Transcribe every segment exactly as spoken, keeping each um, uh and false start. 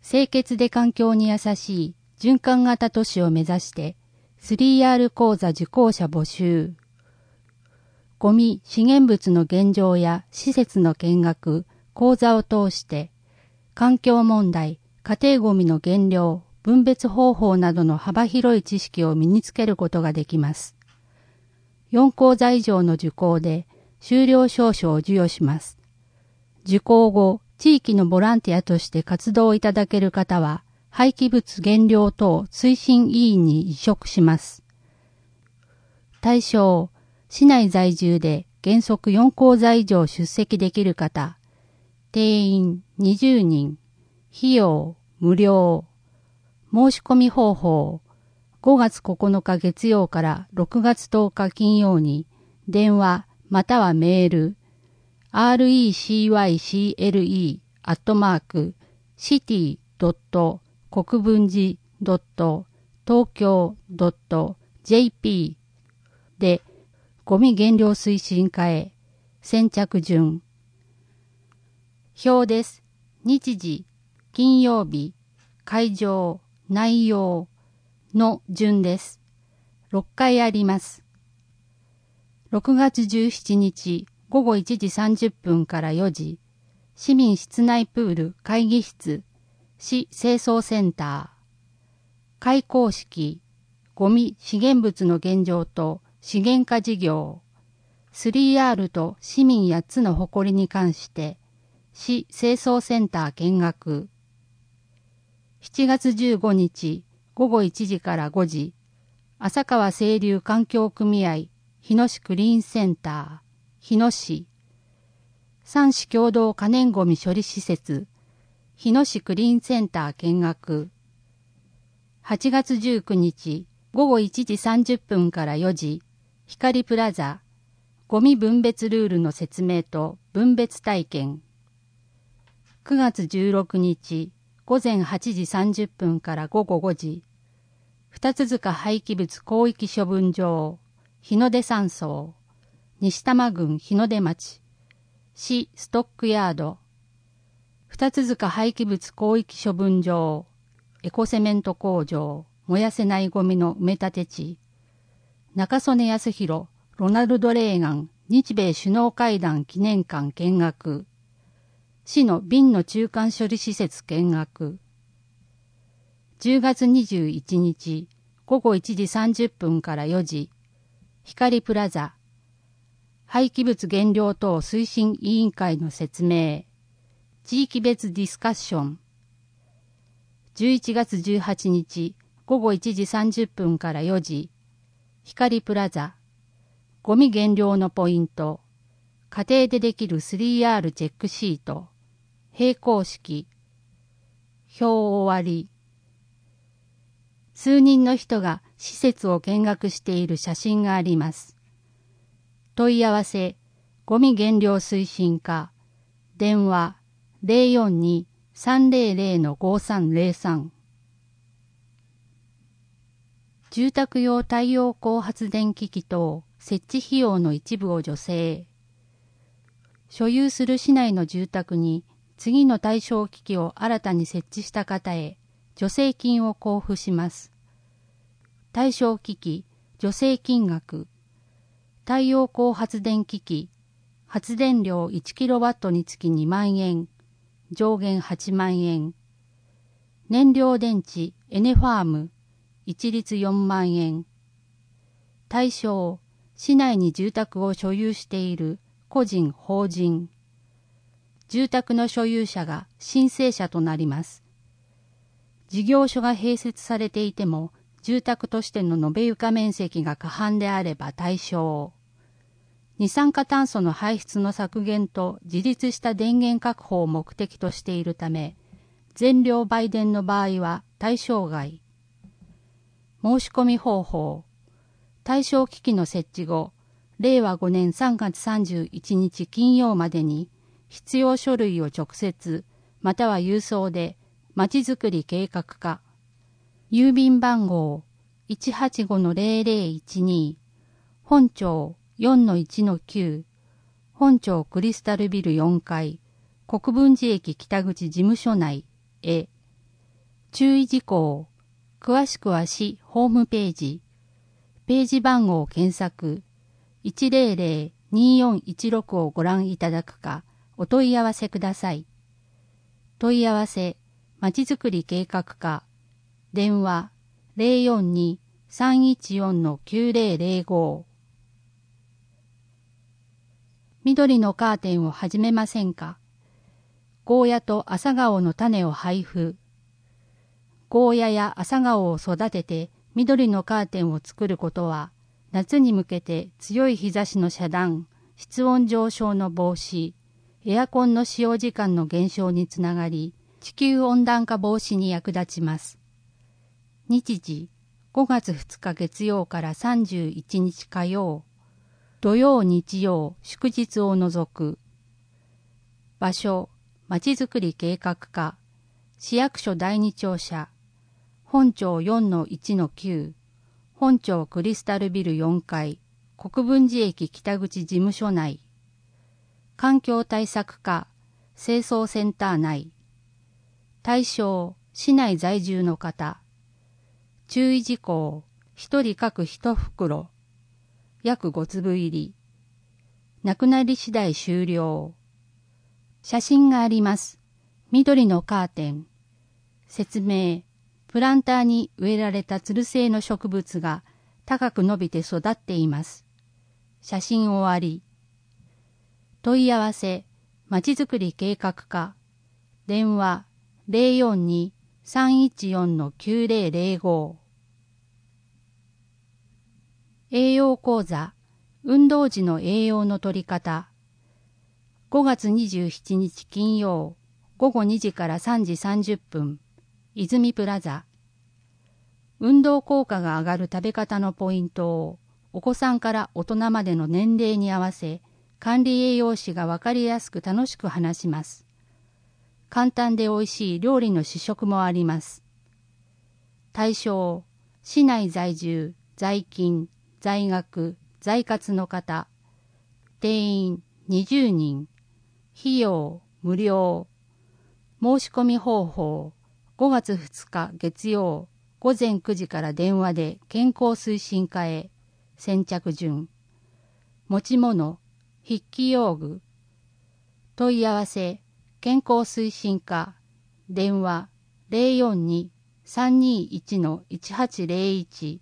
清潔で環境に優しい循環型都市を目指して スリーアール 講座受講者募集。ゴミ・資源物の現状や施設の見学、講座を通して環境問題、家庭ゴミの減量、分別方法などの幅広い知識を身につけることができます。よん講座以上の受講で修了証書を授与します。受講後、地域のボランティアとして活動いただける方は、廃棄物減量等推進委員に委嘱します。対象、市内在住で原則よん講座以上出席できる方、定員にじゅうにん、費用無料、申し込み方法、ごがつここのか月曜からろくがつとおか金曜に電話またはメール アールイーシーワイシーエルイー アットマーク シティ ドット 国分寺 ドット 東京 ドット ジェーピー でゴミ減量推進課へ先着順。表です。日時、金曜日、会場、内容の順です。ろっかいあります。ろくがつじゅうしちにちごごいちじさんじゅっぷんからよじ、市民室内プール会議室、市清掃センター。開講式、ゴミ資源物の現状と資源化事業、スリーアール と市民やっつの誇りに関して、市清掃センター見学。しちがつじゅうごにちごごいちじからごじ、浅川清流環境組合日野市クリーンセンター、日野市。三市共同可燃ごみ処理施設、日野市クリーンセンター見学。はちがつじゅうくにちごごいちじさんじゅっぷんからよじ、光プラザ、ゴミ分別ルールの説明と分別体験。くがつじゅうろくにちごぜんはちじさんじゅっぷんからごごごじ、二塚廃棄物広域処分場、日の出山荘、西多摩郡日の出町、市ストックヤード、二塚廃棄物広域処分場、エコセメント工場、燃やせないゴミの埋め立て地、中曽根康弘、ロナルド・レーガン、日米首脳会談記念館見学、市の瓶の中間処理施設見学。じゅうがつにじゅういちにちごごいちじさんじゅっぷんからよじ、光プラザ、廃棄物減量等推進委員会の説明、地域別ディスカッション。じゅういちがつじゅうはちにちごごいちじさんじゅっぷんからよじ、光プラザ、ゴミ減量のポイント、家庭でできる スリーアール チェックシート、閉校式、表終わり。数人の人が施設を見学している写真があります。問い合わせ、ゴミ減量推進課、電話 ゼロよんに さんゼロゼロ ごさんゼロさん。住宅用太陽光発電機器等設置費用の一部を助成。所有する市内の住宅に次の対象機器を新たに設置した方へ助成金を交付します。対象機器、助成金額。太陽光発電機器、発電量 いちキロワット につきにまんえん、上限はちまんえん。燃料電池、エネファーム、一律よんまんえん。対象、市内に住宅を所有している個人、法人。住宅の所有者が申請者となります。事業所が併設されていても、住宅としての延べ床面積が過半であれば対象。二酸化炭素の排出の削減と自立した電源確保を目的としているため、全量売電の場合は対象外。申し込み方法。対象機器の設置後、れいわごねんさんがつさんじゅういちにち金曜までに、必要書類を直接、または郵送で、まちづくり計画課、郵便番号 いちはちごのゼロゼロいちに、本町 よんのいちのきゅう、本町クリスタルビルよんかい、国分寺駅北口事務所内へ、 注意事項。詳しくは市ホームページ。ページ番号検索 いちまるまるによんいちろく をご覧いただくか、お問い合わせください。問い合わせ、まちづくり計画課、電話 ゼロよんに さんいちよん きゅうゼロゼロご。緑のカーテンを始めませんか？ゴーヤと朝顔の種を配布。ゴーヤや朝顔を育てて緑のカーテンを作ることは、夏に向けて強い日差しの遮断、室温上昇の防止、エアコンの使用時間の減少につながり、地球温暖化防止に役立ちます。日時、ごがつふつか月曜からさんじゅういちにち火曜、土曜日曜祝日を除く。場所、まちづくり計画課、市役所だいに庁舎、本町 よんのいちのきゅう、本町クリスタルビルよんかい、国分寺駅北口事務所内。環境対策課、清掃センター内。対象、市内在住の方。注意事項、一人各一袋。約ごつぶ入り。なくなり次第終了。写真があります。緑のカーテン。説明。プランターに植えられた吊る性の植物が高く伸びて育っています。写真終わり。問い合わせ、まちづくり計画課。電話 ゼロよんに さんいちよん きゅうゼロゼロご。栄養講座、運動時の栄養の取り方。ごがつにじゅうしちにち金曜、ごごにじからさんじさんじゅっぷん、泉プラザ。運動効果が上がる食べ方のポイントを、お子さんから大人までの年齢に合わせ、管理栄養士がわかりやすく楽しく話します。簡単で美味しい料理の試食もあります。対象、市内在住、在勤、在学、在活の方。定員にじゅうにん。費用無料。申し込み方法、ごがつふつか月曜、ごぜんくじから電話で健康推進課へ。先着順。持ち物、筆記用具。問い合わせ、健康推進課。電話 ゼロよんに さんにいち いちはちゼロいち。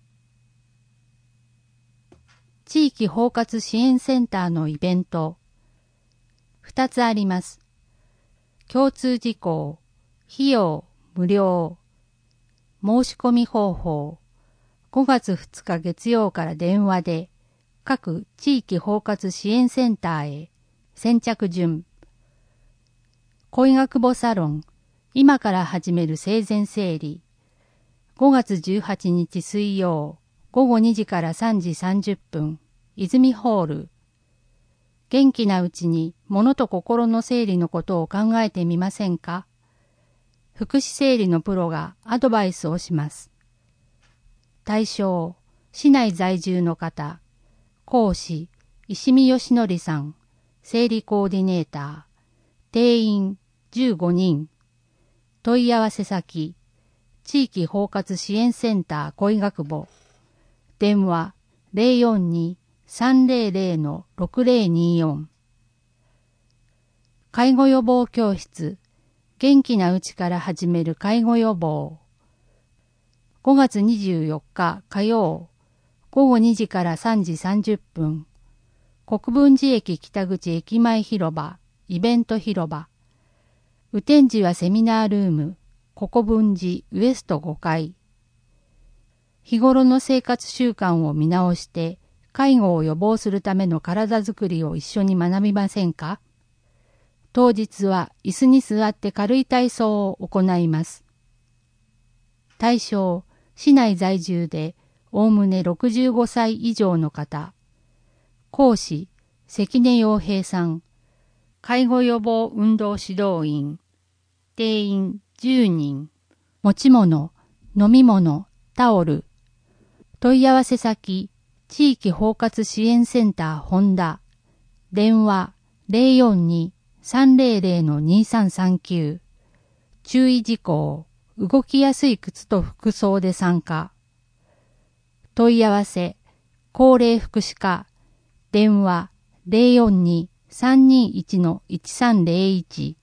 地域包括支援センターのイベント。ふたつあります。共通事項、費用無料。申し込み方法、ごがつふつか月曜から電話で、各地域包括支援センターへ。先着順。恋学母サロン、今から始める生前整理。ごがつじゅうはちにち水曜、ごごにじからさんじさんじゅっぷん、泉ホール。元気なうちに物と心の整理のことを考えてみませんか？福祉整理のプロがアドバイスをします。対象、市内在住の方。講師、石見義則さん。整理コーディネーター。定員じゅうごにん。問い合わせ先、地域包括支援センター恋学母。電話 ゼロよんに さんゼロゼロ ろくゼロによん。介護予防教室、元気なうちから始める介護予防。ごがつにじゅうよっか火曜、ごごにじからさんじさんじゅっぷん、国分寺駅北口駅前広場、イベント広場。雨天時はセミナールーム、国分寺ウエストごかい。日頃の生活習慣を見直して、介護を予防するための体づくりを一緒に学びませんか？当日は椅子に座って軽い体操を行います。対象、市内在住でおおむねろくじゅうごさい以上の方。講師、関根洋平さん。介護予防運動指導員。定員じゅうにん。持ち物、飲み物、タオル。問い合わせ先、地域包括支援センター本田。電話 ゼロよんに さんゼロゼロ にさんさんきゅう。注意事項、 動きやすい靴と服装で参加。問い合わせ、高齢福祉課、電話 ゼロよんに さんにいち いちさんゼロいち。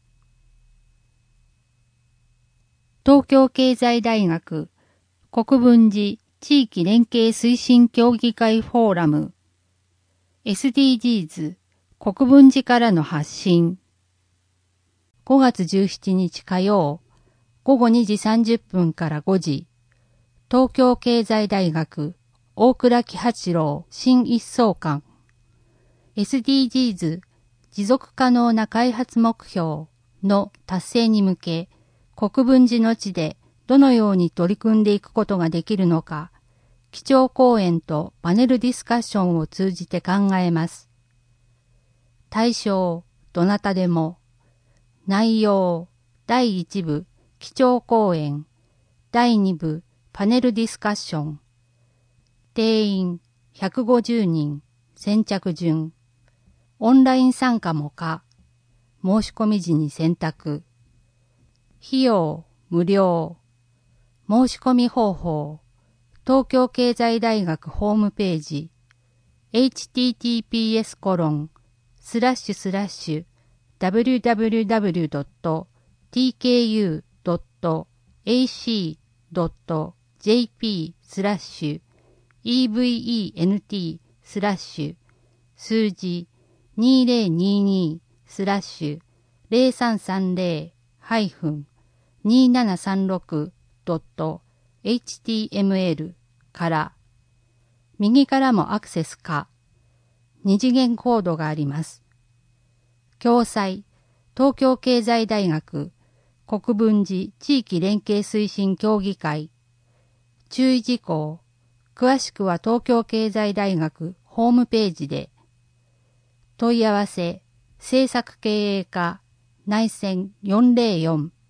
東京経済大学国分寺地域連携推進協議会フォーラム エスディージーズ 国分寺からの発信。ごがつじゅうしちにち火曜ごごにじさんじゅっぷんからごじ、東京経済大学大倉喜八郎新一層館 エスディージーズ 持続可能な開発目標の達成に向け、国分寺の地でどのように取り組んでいくことができるのか、基調講演とパネルディスカッションを通じて考えます。対象、どなたでも。内容、だいいち部、基調講演、だいに部、パネルディスカッション。定員、ひゃくごじゅうにん、先着順。オンライン参加も可。申し込み時に選択。費用、無料。申し込み方法。東京経済大学ホームページ。エイチティーティーピーエスコロンスラッシュスラッシュダブリューダブリューダブリュードットティーケーユードットエーシードットジェーピースラッシュイーブイイーエヌティースラッシュ数字にせんにじゅうにスラッシュゼロさんさんゼロハイフンにーななさんろくドットエイチティーエムエル から右からもアクセス可。二次元コードがあります。共催、東京経済大学国分寺地域連携推進協議会。注意事項。詳しくは東京経済大学ホームページで。問い合わせ、政策経営課内線よんゼロよん。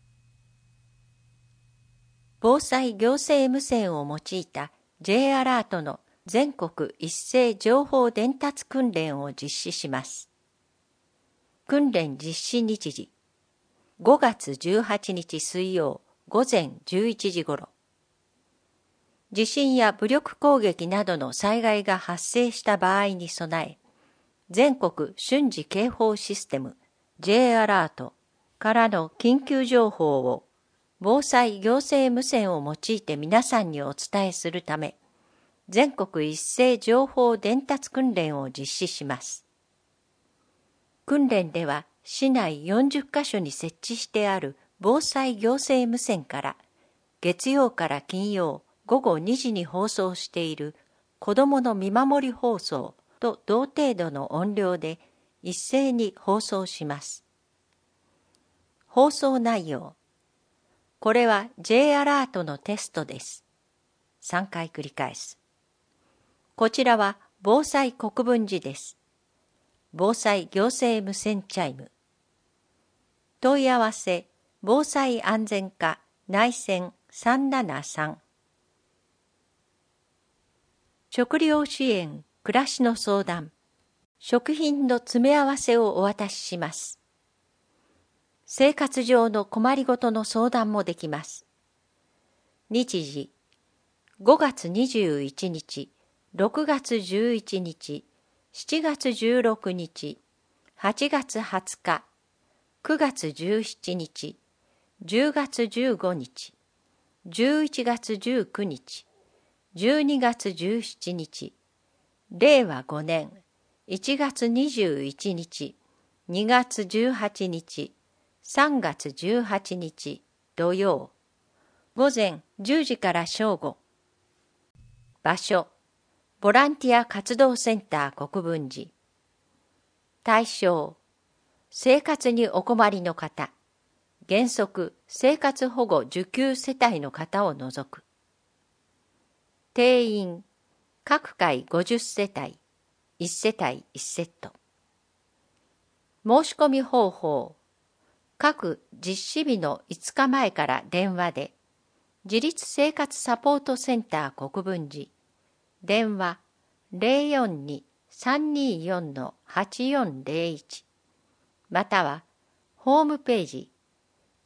防災行政無線を用いた J アラートの全国一斉情報伝達訓練を実施します。訓練実施日時、ごがつじゅうはちにち水曜午前じゅういちじ頃。地震や武力攻撃などの災害が発生した場合に備え、全国瞬時警報システム J アラートからの緊急情報を防災行政無線を用いて皆さんにお伝えするため、全国一斉情報伝達訓練を実施します。訓練では市内よんじゅっかしょに設置してある防災行政無線から月曜から金曜ごごにじに放送している子どもの見守り放送と同程度の音量で一斉に放送します。放送内容。これは J アラートのテストです。さんかい繰り返す。こちらは防災国分寺です。防災行政無線チャイム。問い合わせ、防災安全課内線さんななさん。食料支援、暮らしの相談。食品の詰め合わせをお渡しします。生活上の困りごとの相談もできます。日時、ごがつにじゅういちにち、ろくがつじゅういちにち、しちがつじゅうろくにち、はちがつはつか、くがつじゅうしちにち、じゅうがつじゅうごにち、じゅういちがつじゅうくにち、じゅうにがつじゅうしちにち、れいわごねんいちがつにじゅういちにち、にがつじゅうはちにち、さんがつじゅうはちにち土曜、午前じゅうじから正午。場所、ボランティア活動センター国分寺。対象、生活にお困りの方、原則生活保護受給世帯の方を除く。定員、各階ごじゅっせたい、いちせたいいちセット。申し込み方法、各実施日のいつかまえから電話で、自立生活サポートセンター国分寺、電話 ゼロよんに さんにーよん はちよんゼロいち、またはホームページ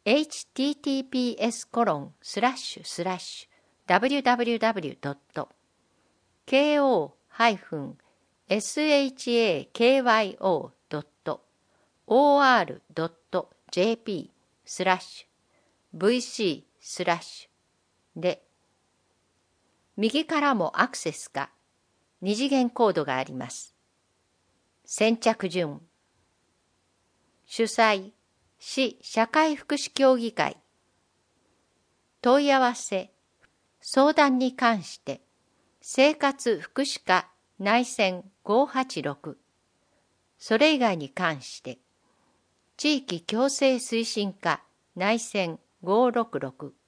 エイチティーティーピーエスコロンスラッシュスラッシュダブリューダブリューダブリュードットケーオーハイフンエスエイチエーケーワイオードットオーアールドットジェーピースラッシュブイシースラッシュで、右からもアクセスか二次元コードがあります。先着順。主催、市社会福祉協議会。問い合わせ、相談に関して、生活福祉課内線ごーはちろく。それ以外に関して、地域共生推進課内線ごーろくろく。